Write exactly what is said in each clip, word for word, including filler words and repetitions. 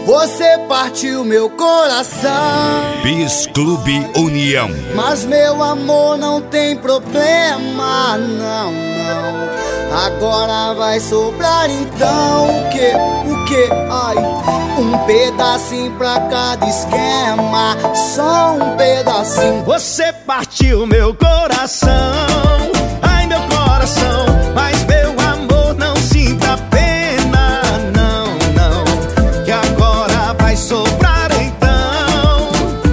Você partiu meu coração. Bis Clube União. Mas meu amor não tem problema, não, não. Agora vai sobrar então o que, o que, ai. Um pedacinho pra cada esquema, só um pedacinho. Você partiu meu coração, ai meu coração. Mas meu amor não sinta pena, não, não. Que agora vai sobrar então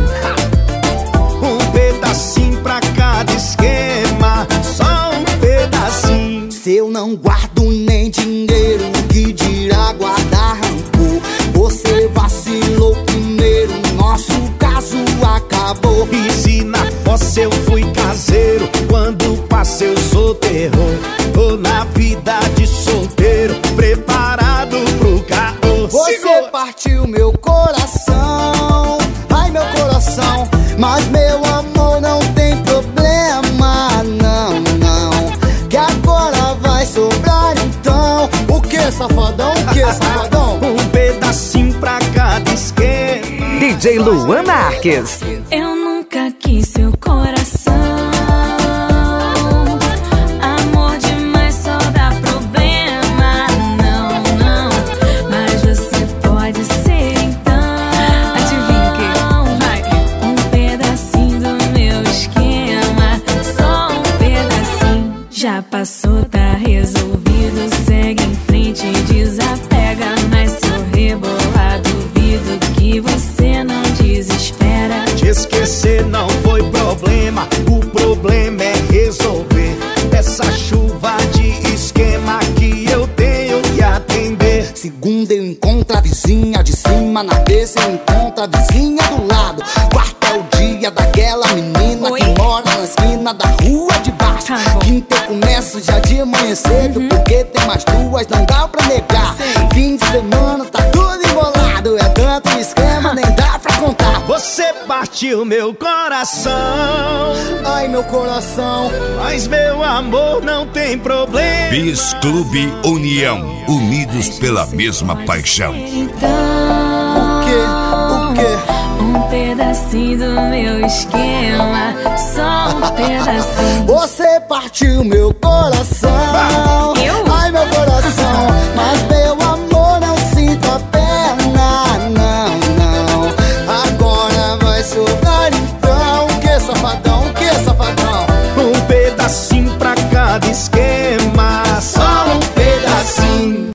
um pedacinho pra cada esquema, só um pedacinho. Se eu não guardo nem dinheiro, que dirá guardar rancor? Você vacilou primeiro, nosso caso acabou. E se na fossa eu fui caseiro, quando passei eu sou terror. Tô na vida de solteiro, preparado pro caô. Você Segura. partiu meu coração, ai meu coração. Mas meu amor não tem problema, não, não. Que agora vai sobrar então o que, safadão? O que, safadão? Um pedacinho pra cada esquema. D J Luan Marques. Eu nunca quis seu coração. Amor demais só dá problema. Não, não. Mas você pode ser então. Adivinha o que? Vai. Um pedacinho do meu esquema, só um pedacinho. Já passou, tá resolvido. Segue em frente e desapega. Mas se eu rebolar, duvido que você não desespera. Te esquecer não foi problema, o problema é resolver essa chuva de esquema que eu tenho que atender. Segunda eu encontro a vizinha de cima, na terça eu encontro a vizinha do lado. Quarta é o dia daquela menina Oi? que mora na esquina da rua de baixo. Tá bom. Quinta eu começo já de manhã cedo, Uhum. porque tem mais duas, não dá pra negar. Sei. Fim de semana tá tudo embolado, é tanto esquema, nem dá pra contar. Você partiu meu coração, Ai meu coração, mas meu amor não tem problema. Bis Clube União. Unidos pela mesma paixão. Então, o que, o que? um pedacinho do meu esquema, só um pedacinho. Você partiu meu coração. Eu